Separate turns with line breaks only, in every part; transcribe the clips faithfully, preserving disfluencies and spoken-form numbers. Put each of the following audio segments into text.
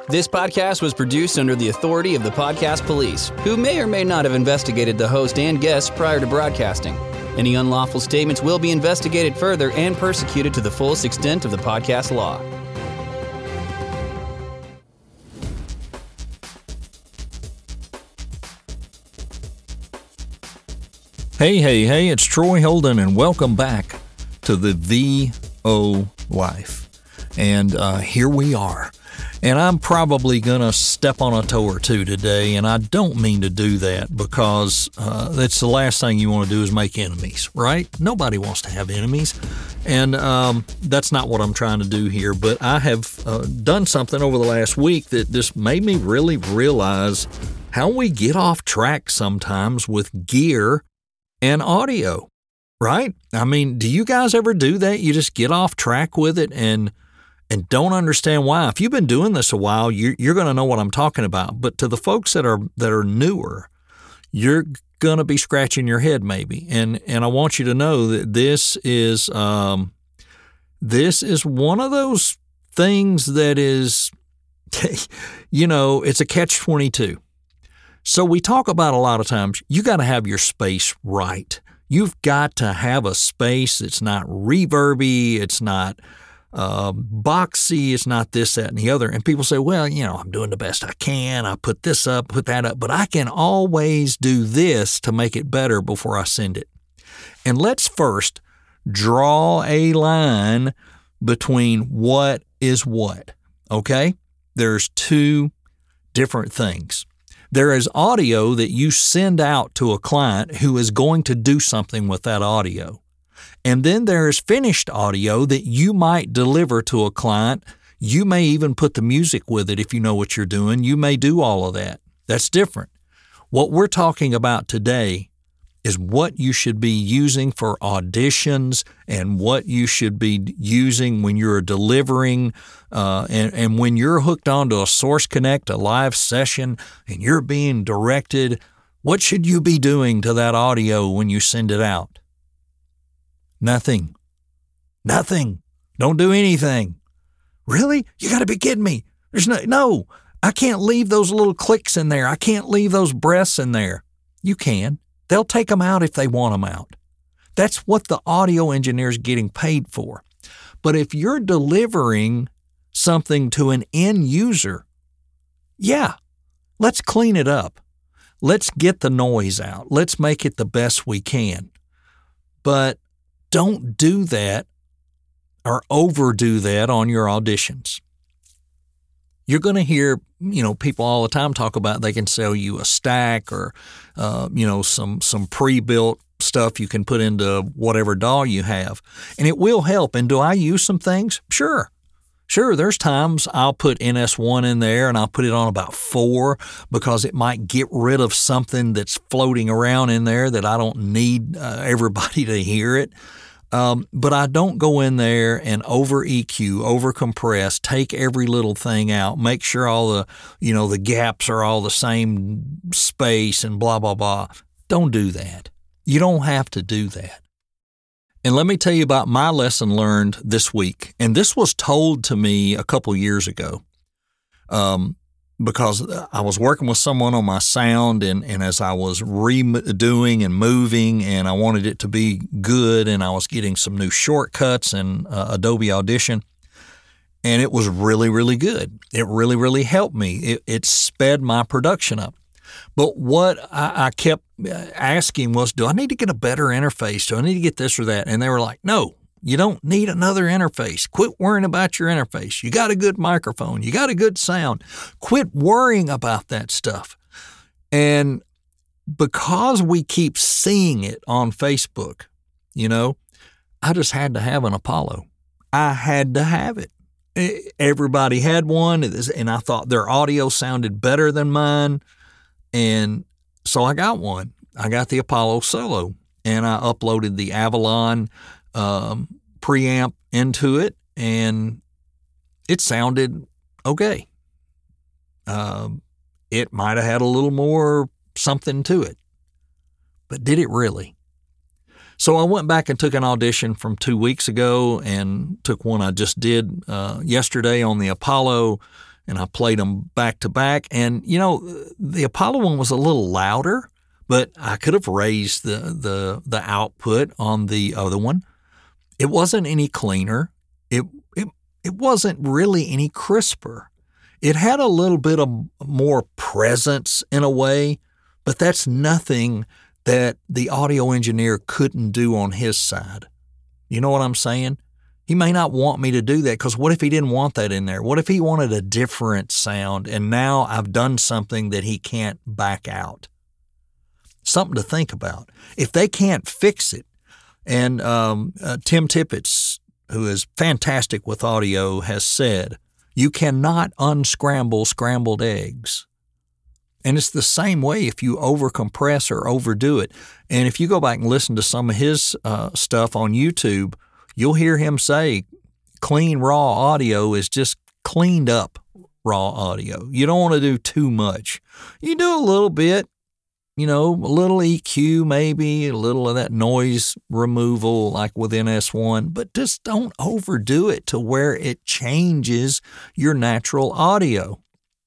This podcast was produced under the authority of the Podcast Police, who may or may not have investigated the host and guests prior to broadcasting. Any unlawful statements will be investigated further and persecuted to the fullest extent of the podcast law.
Hey, hey, hey, it's Troy Holden, and welcome back to the V O Life. And uh, here we are. And I'm probably going to step on a toe or two today, and I don't mean to do that because uh, that's the last thing you want to do is make enemies, right? Nobody wants to have enemies, and um, that's not what I'm trying to do here. But I have uh, done something over the last week that just made me really realize how we get off track sometimes with gear and audio, right? I mean, do you guys ever do that? You just get off track with it and and don't understand why. If you've been doing this a while, you're, you're going to know what I'm talking about. But to the folks that are that are newer, you're going to be scratching your head maybe. And and I want you to know that this is um, this is one of those things that is, you know, it's a catch twenty-two. So we talk about a lot of times, you got to have your space right. You've got to have a space that's not reverby, it's not uh, boxy, it's not this, that, and the other. And people say, well, you know, I'm doing the best I can. I put this up, put that up, but I can always do this to make it better before I send it. And let's first draw a line between what is what, okay? There's two different things. There is audio that you send out to a client who is going to do something with that audio. And then there is finished audio that you might deliver to a client. You may even put the music with it if you know what you're doing. You may do all of that. That's different. What we're talking about today is what you should be using for auditions and what you should be using when you're delivering uh, and, and when you're hooked onto a Source Connect, a live session, and you're being directed. What should you be doing to that audio when you send it out? Nothing. Nothing. Don't do anything. Really? You got to be kidding me. There's no, no, I can't leave those little clicks in there. I can't leave those breaths in there. You can. They'll take them out if they want them out. That's what the audio engineer's getting paid for. But if you're delivering something to an end user, yeah, let's clean it up. Let's get the noise out. Let's make it the best we can. But don't do that or overdo that on your auditions. You're going to hear, you know, people all the time talk about they can sell you a stack or, uh, you know, some some pre-built stuff you can put into whatever D A W you have. And it will help. And do I use some things? Sure. Sure, there's times I'll put N S one in there and I'll put it on about four because it might get rid of something that's floating around in there that I don't need uh, everybody to hear it. Um, but I don't go in there and over E Q, over compress, take every little thing out, make sure all the, you know, the gaps are all the same space and blah, blah, blah. Don't do that. You don't have to do that. And let me tell you about my lesson learned this week. And this was told to me a couple years ago. Um, because I was working with someone on my sound, and, and as I was redoing and moving, and I wanted it to be good, and I was getting some new shortcuts in uh, Adobe Audition, and it was really, really good. It really, really helped me. It, it sped my production up. But what I, I kept asking was, do I need to get a better interface? Do I need to get this or that? And they were like, no. You don't need another interface. Quit worrying about your interface. You got a good microphone. You got a good sound. Quit worrying about that stuff. And because we keep seeing it on Facebook, you know, I just had to have an Apollo. I had to have it. Everybody had one, and I thought their audio sounded better than mine. And so I got one. I got the Apollo Solo, and I uploaded the Avalon Um, preamp into it, and it sounded okay. Um, it might have had a little more something to it, but did it really? So I went back and took an audition from two weeks ago and took one I just did uh, yesterday on the Apollo, and I played them back to back. And, you know, the Apollo one was a little louder, but I could have raised the, the, the output on the other one. It wasn't any cleaner. It, it, it wasn't really any crisper. It had a little bit of more presence in a way, but that's nothing that the audio engineer couldn't do on his side. You know what I'm saying? He may not want me to do that, because what if he didn't want that in there? What if he wanted a different sound, and now I've done something that he can't back out? Something to think about. If they can't fix it, and um, uh, Tim Tippett, who is fantastic with audio, has said, you cannot unscramble scrambled eggs. And it's the same way if you overcompress or overdo it. And if you go back and listen to some of his uh, stuff on YouTube, you'll hear him say clean raw audio is just cleaned up raw audio. You don't want to do too much. You do a little bit, you know, a little E Q maybe, a little of that noise removal like with N S one, but just don't overdo it to where it changes your natural audio.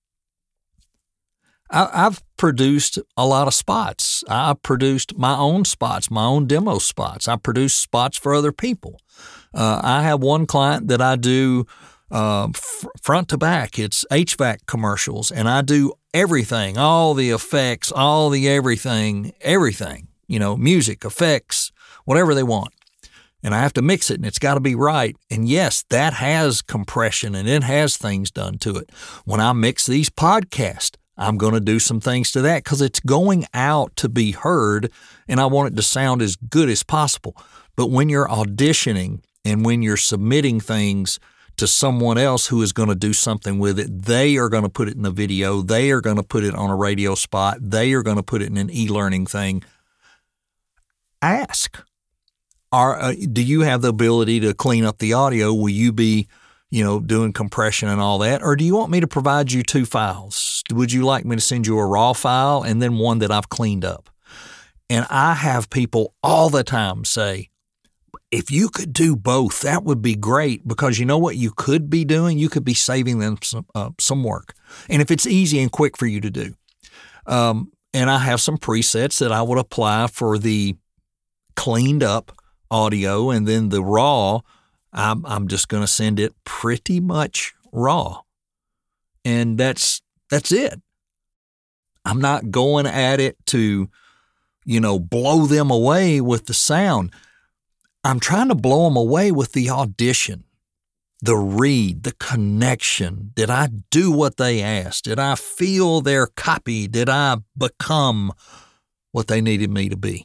I've produced a lot of spots. I've produced my own spots, my own demo spots. I produce spots for other people. Uh, I have one client that I do uh, f- front to back. It's H V A C commercials, and I do everything, all the effects, all the everything, everything, you know, music, effects, whatever they want. And I have to mix it, and it's got to be right. And yes, that has compression, and it has things done to it. When I mix these podcasts, I'm going to do some things to that because it's going out to be heard, and I want it to sound as good as possible. But when you're auditioning and when you're submitting things to someone else who is going to do something with it, they are going to put it in the video. They are going to put it on a radio spot. They are going to put it in an e-learning thing. Ask, are, uh, do you have the ability to clean up the audio? Will you be you know, doing compression and all that? Or do you want me to provide you two files? Would you like me to send you a raw file and then one that I've cleaned up? And I have people all the time say, if you could do both, that would be great, because you know what you could be doing? You could be saving them some, uh, some work. And if it's easy and quick for you to do. Um, and I have some presets that I would apply for the cleaned up audio, and then the raw, I'm, I'm just going to send it pretty much raw. And that's, that's it. I'm not going at it to, you know, blow them away with the sound. I'm trying to blow them away with the audition, the read, the connection. Did I do what they asked? Did I feel their copy? Did I become what they needed me to be?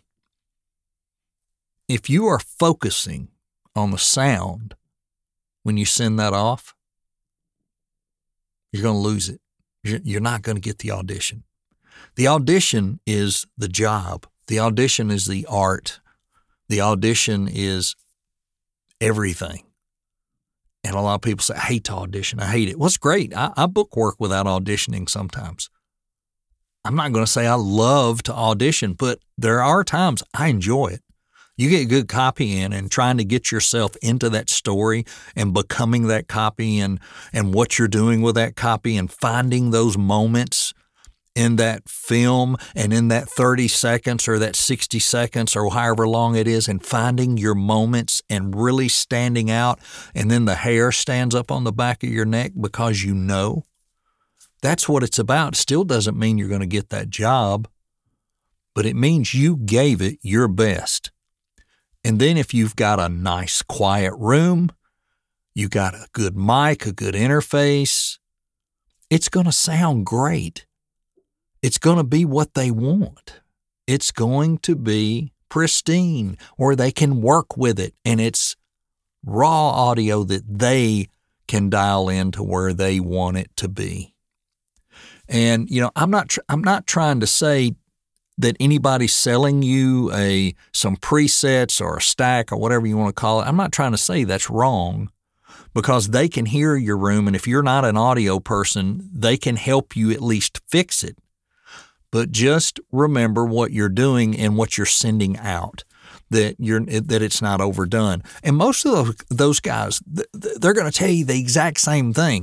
If you are focusing on the sound when you send that off, you're going to lose it. You're not going to get the audition. The audition is the job. The audition is the art. The audition is everything. And a lot of people say, I hate to audition. I hate it. Well, it's great. I, I book work without auditioning sometimes. I'm not going to say I love to audition, but there are times I enjoy it. You get good copy in, and trying to get yourself into that story and becoming that copy, and, and what you're doing with that copy, and finding those moments in that film and in that thirty seconds or that sixty seconds or however long it is, and finding your moments and really standing out. And then the hair stands up on the back of your neck because you know. That's what it's about. Still doesn't mean you're going to get that job, but it means you gave it your best. And then if you've got a nice quiet room, you got a good mic, a good interface, it's going to sound great. It's going to be what they want. It's going to be pristine, or they can work with it, and it's raw audio that they can dial in to where they want it to be. And, you know, I'm not, tr- I'm not trying to say that anybody's selling you a some presets or a stack or whatever you want to call it. I'm not trying to say that's wrong, because they can hear your room, and if you're not an audio person, they can help you at least fix it. But just remember what you're doing and what you're sending out, that you're that it's not overdone. And most of those, those guys, they're going to tell you the exact same thing.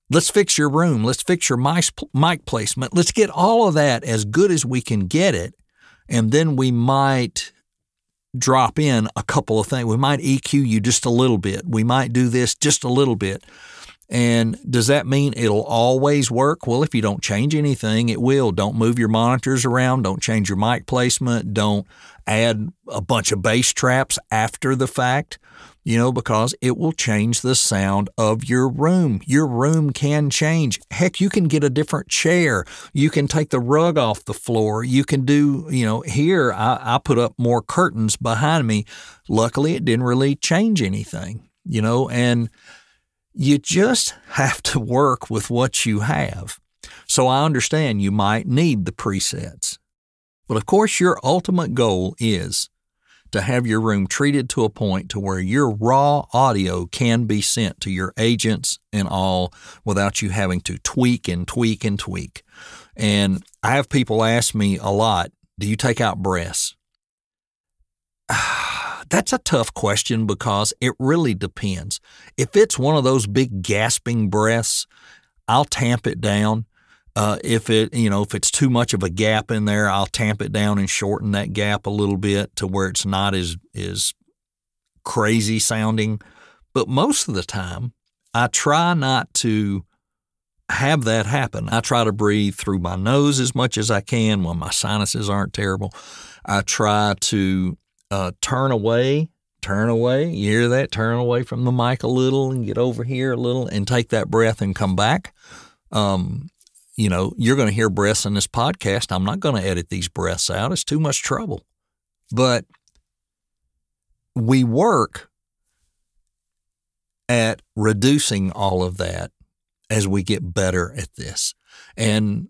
Let's fix your room. Let's fix your mic placement. Let's get all of that as good as we can get it. And then we might drop in a couple of things. We might E Q you just a little bit. We might do this just a little bit. And does that mean it'll always work? Well, if you don't change anything, it will. Don't move your monitors around. Don't change your mic placement. Don't add a bunch of bass traps after the fact, you know, because it will change the sound of your room. Your room can change. Heck, you can get a different chair. You can take the rug off the floor. You can do, you know, here I, I put up more curtains behind me. Luckily, it didn't really change anything, you know, and you just have to work with what you have. So I understand you might need the presets. But of course, your ultimate goal is to have your room treated to a point to where your raw audio can be sent to your agents and all without you having to tweak and tweak and tweak. And I have people ask me a lot, do you take out breaths? That's a tough question because it really depends. If it's one of those big gasping breaths, I'll tamp it down. Uh, if it, you know, if it's too much of a gap in there, I'll tamp it down and shorten that gap a little bit to where it's not as, as crazy sounding. But most of the time, I try not to have that happen. I try to breathe through my nose as much as I can when my sinuses aren't terrible. I try to uh, turn away, turn away. You hear that? Turn away from the mic a little and get over here a little and take that breath and come back. Um, You know, you're going to hear breaths in this podcast. I'm not going to edit these breaths out. It's too much trouble. But we work at reducing all of that as we get better at this. And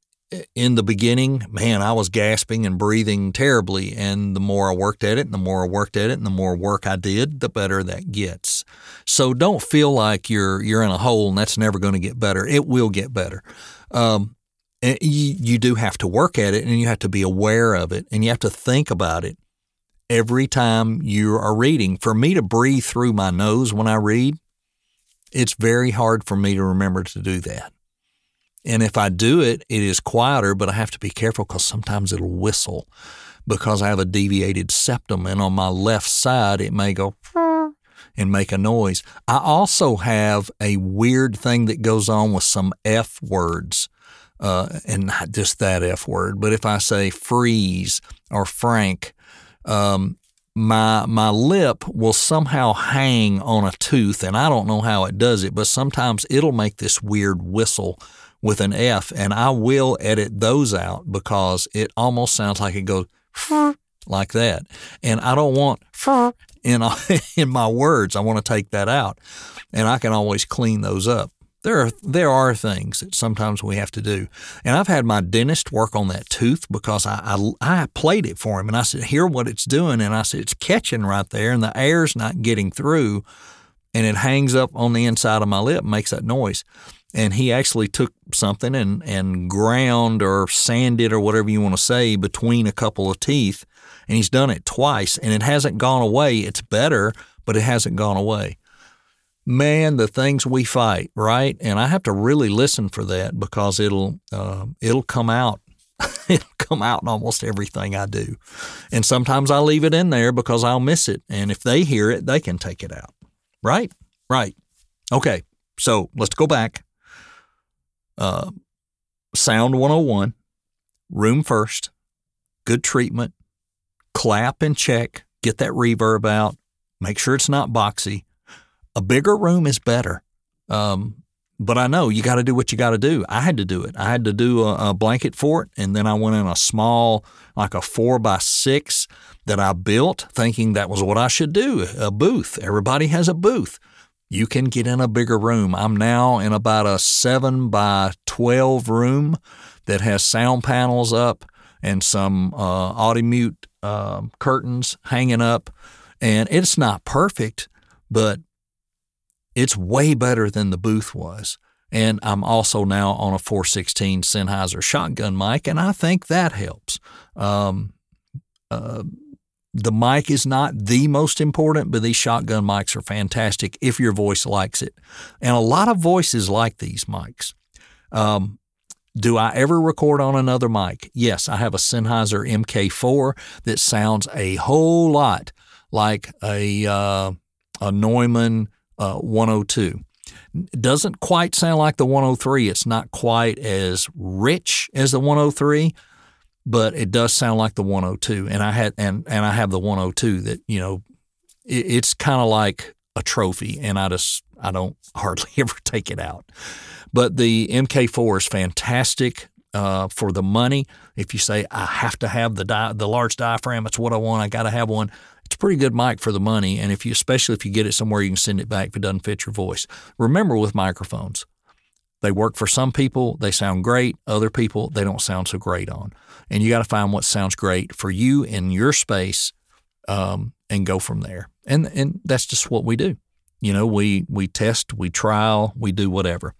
in the beginning, man, I was gasping and breathing terribly. And the more I worked at it, and the more I worked at it, and the more work I did, the better that gets. So don't feel like you're you're in a hole and that's never going to get better. It will get better. Um, you, you do have to work at it, and you have to be aware of it, and you have to think about it every time you are reading. For me to breathe through my nose when I read, it's very hard for me to remember to do that. And if I do it, it is quieter, but I have to be careful because sometimes it'll whistle because I have a deviated septum, and on my left side, it may go and make a noise. I also have a weird thing that goes on with some F words, uh, and not just that F word, but if I say freeze or Frank, um, my my lip will somehow hang on a tooth, and I don't know how it does it, but sometimes it'll make this weird whistle with an F, and I will edit those out because it almost sounds like it goes like that, and I don't want in in my words. I want to take that out, and I can always clean those up. There are there are things that sometimes we have to do, and I've had my dentist work on that tooth because I I, I played it for him, and I said, hear what it's doing, and I said, it's catching right there, and the air's not getting through, and it hangs up on the inside of my lip and makes that noise. And he actually took something and, and ground or sanded or whatever you want to say between a couple of teeth. And he's done it twice, and it hasn't gone away. It's better, but it hasn't gone away. Man, the things we fight, right? And I have to really listen for that because it'll uh, it'll come out. It'll come out in almost everything I do. And sometimes I leave it in there because I'll miss it. And if they hear it, they can take it out. Right? Right. Okay, so let's go back. Uh, Sound one oh one, room first, good treatment, clap and check, get that reverb out, make sure it's not boxy. A bigger room is better, um, but I know you got to do what you got to do. I had to do it. I had to do a, a blanket fort, and then I went in a small, like a four by six that I built, thinking that was what I should do, a booth. Everybody has a booth. You can get in a bigger room. I'm now in about a seven by twelve room that has sound panels up and some uh, audio-mute uh, curtains hanging up. And it's not perfect, but it's way better than the booth was. And I'm also now on a four sixteen Sennheiser shotgun mic, and I think that helps. Um, uh, the mic is not the most important, but these shotgun mics are fantastic if your voice likes it. And a lot of voices like these mics. Um, do I ever record on another mic? Yes, I have a Sennheiser M K four that sounds a whole lot like a, uh, a Neumann uh, one oh two. It doesn't quite sound like the one oh three. It's not quite as rich as the one oh three, but it does sound like the one oh two. And I had and and I have the one oh two that, you know, it, it's kind of like a trophy, and I just I don't hardly ever take it out. But the M K four is fantastic uh, for the money. If you say I have to have the di- the large diaphragm, it's what I want, I got to have one. It's a pretty good mic for the money, and if you, especially if you get it somewhere, you can send it back if it doesn't fit your voice. Remember, with microphones, they work for some people, they sound great. Other people, they don't sound so great on. And you got to find what sounds great for you in your space, um, and go from there. And and that's just what we do. You know, we we test, we trial, we do whatever.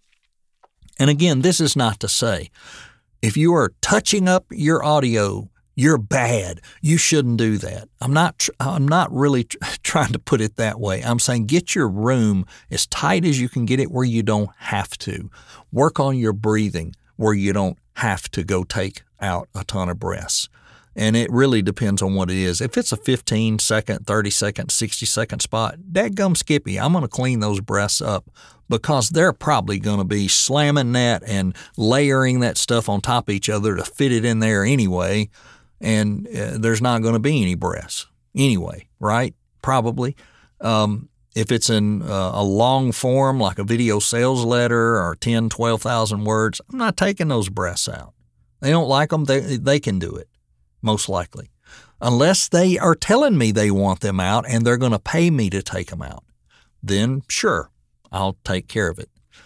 And again, this is not to say if you are touching up your audio, you're bad. You shouldn't do that. I'm not tr- I'm not really tr- trying to put it that way. I'm saying get your room as tight as you can get it where you don't have to. Work on your breathing where you don't have to go take out a ton of breaths. And it really depends on what it is. If it's a fifteen second, thirty second, sixty second spot, dadgum Skippy, I'm going to clean those breaths up because they're probably going to be slamming that and layering that stuff on top of each other to fit it in there anyway. And uh, there's not going to be any breaths anyway, right? Probably. Um, if it's in uh, a long form like a video sales letter or ten, twelve thousand words, I'm not taking those breaths out. They don't like them, they, they can do it, most likely. Unless they are telling me they want them out and they're going to pay me to take them out. Then, sure, I'll take care of it.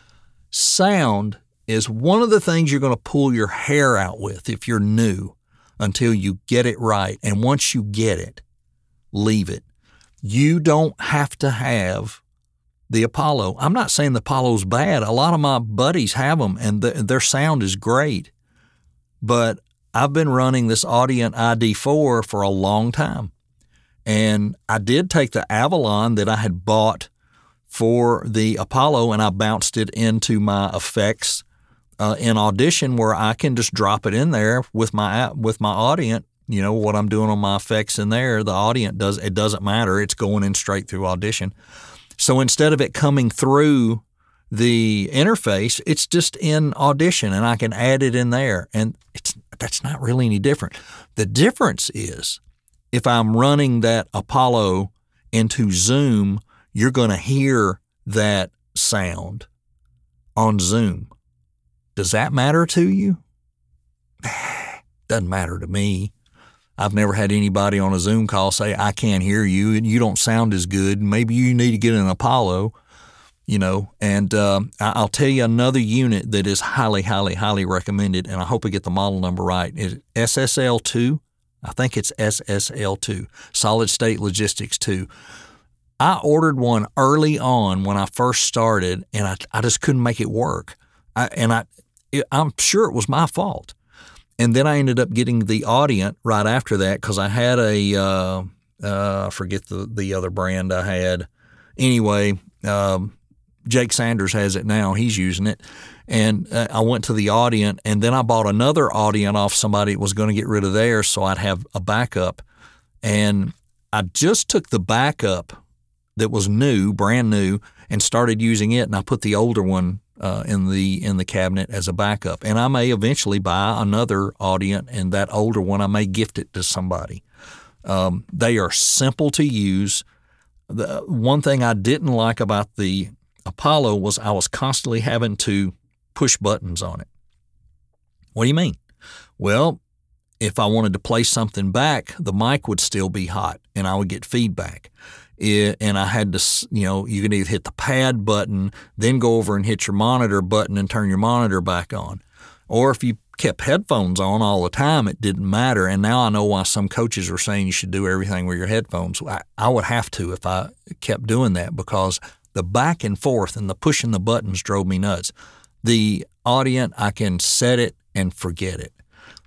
Sound is one of the things you're going to pull your hair out with if you're new, until you get it right. And once you get it, leave it. You don't have to have the Apollo. I'm not saying the Apollo's bad. A lot of my buddies have them, and the, their sound is great. But I've been running this Audient I D four for a long time. And I did take the Avalon that I had bought for the Apollo, and I bounced it into my effects Uh, in Audition, where I can just drop it in there with my with my Audient. You know what I'm doing on my effects in there. The Audient does it doesn't matter. It's going in straight through Audition. So instead of it coming through the interface, it's just in Audition, and I can add it in there. And it's that's not really any different. The difference is if I'm running that Apollo into Zoom, you're going to hear that sound on Zoom. Does that matter to you? Doesn't matter to me. I've never had anybody on a Zoom call say, I can't hear you and you don't sound as good. Maybe you need to get an Apollo, you know. And uh, I'll tell you another unit that is highly, highly, highly recommended, and I hope I get the model number right, is S S L two. I think it's S S L two, Solid State Logistics two. I ordered one early on when I first started, and I, I just couldn't make it work. I, and I, I'm sure it was my fault. And then I ended up getting the Audient right after that because I had a, uh, uh, I forget the, the other brand I had. Anyway, um, Jake Sanders has it now. He's using it. And uh, I went to the Audient, and then I bought another Audient off somebody that was going to get rid of theirs so I'd have a backup. And I just took the backup that was new, brand new, and started using it, and I put the older one Uh, in the in the cabinet as a backup. And I may eventually buy another Audient, and that older one, I may gift it to somebody. Um, they are simple to use. The one thing I didn't like about the Apollo was I was constantly having to push buttons on it. What do you mean? Well, if I wanted to play something back, the mic would still be hot, and I would get feedback. It, and I had to, you know, you could either hit the pad button, then go over and hit your monitor button and turn your monitor back on. Or if you kept headphones on all the time, it didn't matter. And now I know why some coaches are saying you should do everything with your headphones. I, I would have to if I kept doing that, because the back and forth and the pushing the buttons drove me nuts. The Audient, I can set it and forget it.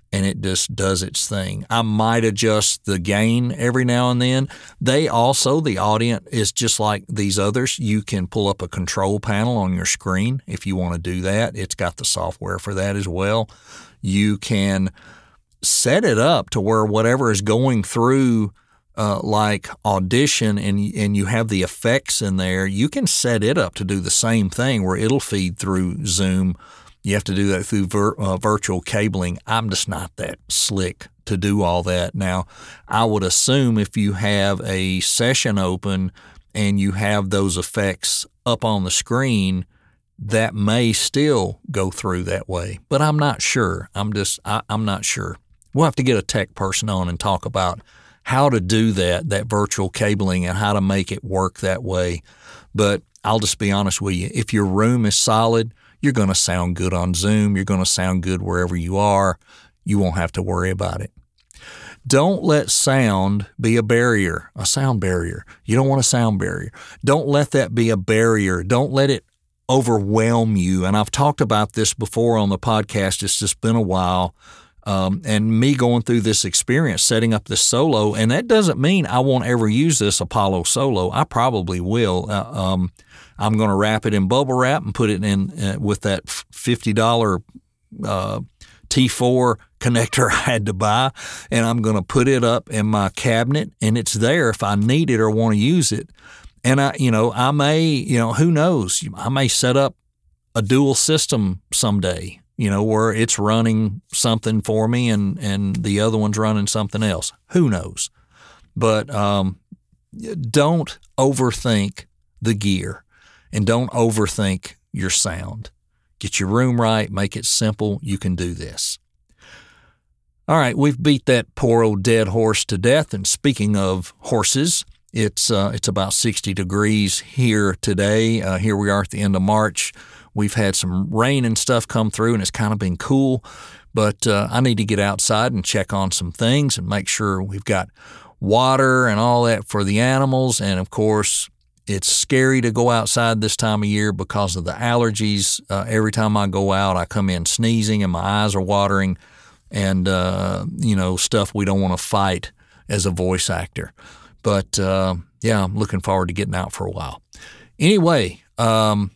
and it just does its thing. I might adjust the gain every now and then. They also, the Audient is just like these others. You can pull up a control panel on your screen if you want to do that. It's got the software for that as well. You can set it up to where whatever is going through uh, like Audition and, and you have the effects in there, you can set it up to do the same thing where it'll feed through Zoom. You have to do that through vir- uh, virtual cabling. I'm just not that slick to do all that. Now, I would assume if you have a session open and you have those effects up on the screen, that may still go through that way. But I'm not sure. I'm just, I, I'm not sure. We'll have to get a tech person on and talk about how to do that, that virtual cabling and how to make it work that way. But I'll just be honest with you. If your room is solid, you're going to sound good on Zoom. You're going to sound good wherever you are. You won't have to worry about it. Don't let sound be a barrier, a sound barrier. You don't want a sound barrier. Don't let that be a barrier. Don't let it overwhelm you. And I've talked about this before on the podcast. It's just been a while. Um, and me going through this experience, setting up this Solo, and that doesn't mean I won't ever use this Apollo Solo. I probably will. Uh, um, I'm going to wrap it in bubble wrap and put it in uh, with that fifty dollars uh, T four connector I had to buy, and I'm going to put it up in my cabinet, and it's there if I need it or want to use it. And I, you know, I may, you know, who knows? I may set up a dual system someday, you know, where it's running something for me and, and the other one's running something else. Who knows? But um, don't overthink the gear and don't overthink your sound. Get your room right. Make it simple. You can do this. All right, we've beat that poor old dead horse to death. And speaking of horses, it's uh, it's about sixty degrees here today. Uh, here we are at the end of March. We've had some rain and stuff come through, and it's kind of been cool. But uh, I need to get outside and check on some things and make sure we've got water and all that for the animals. And, of course, it's scary to go outside this time of year because of the allergies. Uh, every time I go out, I come in sneezing and my eyes are watering and, uh, you know, stuff we don't want to fight as a voice actor. But, uh, yeah, I'm looking forward to getting out for a while. Anyway, um,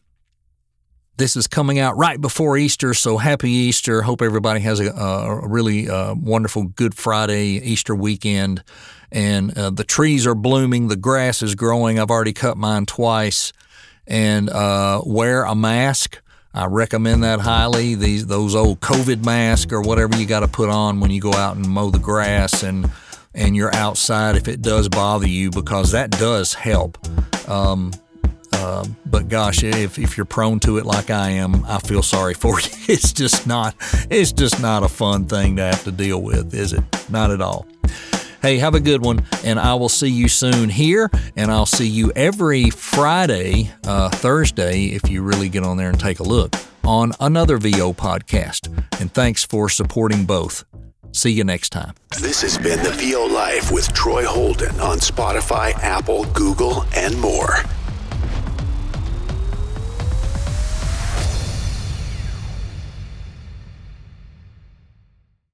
this is coming out right before Easter, so happy Easter. Hope everybody has a, a really uh, wonderful Good Friday, Easter weekend. And uh, the trees are blooming. The grass is growing. I've already cut mine twice. And uh, wear a mask. I recommend that highly. These those old COVID masks or whatever you got to put on when you go out and mow the grass and and you're outside if it does bother you, because that does help. Um, uh, but gosh, if if you're prone to it like I am, I feel sorry for you. It's just not it's just not a fun thing to have to deal with, is it? Not at all. Hey, have a good one, and I will see you soon here, and I'll see you every Friday, uh, Thursday, if you really get on there and take a look, on another V O podcast. And thanks for supporting both. See you next time.
This has been the V O Life with Troy Holden on Spotify, Apple, Google, and more.